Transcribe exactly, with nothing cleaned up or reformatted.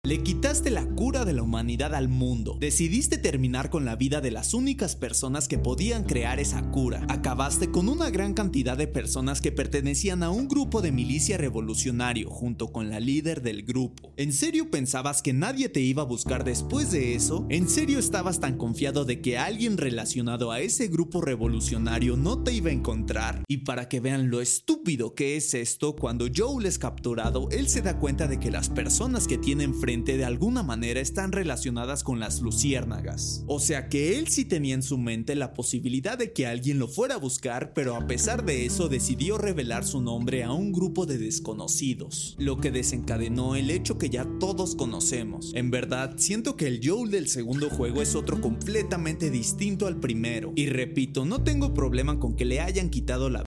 Le quitaste la cura de la humanidad al mundo. Decidiste terminar con la vida de las únicas personas que podían crear esa cura. Acabaste con una gran cantidad de personas que pertenecían a un grupo de milicia revolucionario junto con la líder del grupo. ¿En serio pensabas que nadie te iba a buscar después de eso? ¿En serio estabas tan confiado de que alguien relacionado a ese grupo revolucionario no te iba a encontrar? Y para que vean lo estúpido que es esto, cuando Joel es capturado, él se da cuenta de que las personas que tiene enfrente de alguna manera están relacionadas con las luciérnagas. O sea que él sí tenía en su mente la posibilidad de que alguien lo fuera a buscar, pero a pesar de eso decidió revelar su nombre a un grupo de desconocidos, lo que desencadenó el hecho que ya todos conocemos. En verdad, siento que el Joel del segundo juego es otro completamente distinto al primero. Y repito, no tengo problema con que le hayan quitado la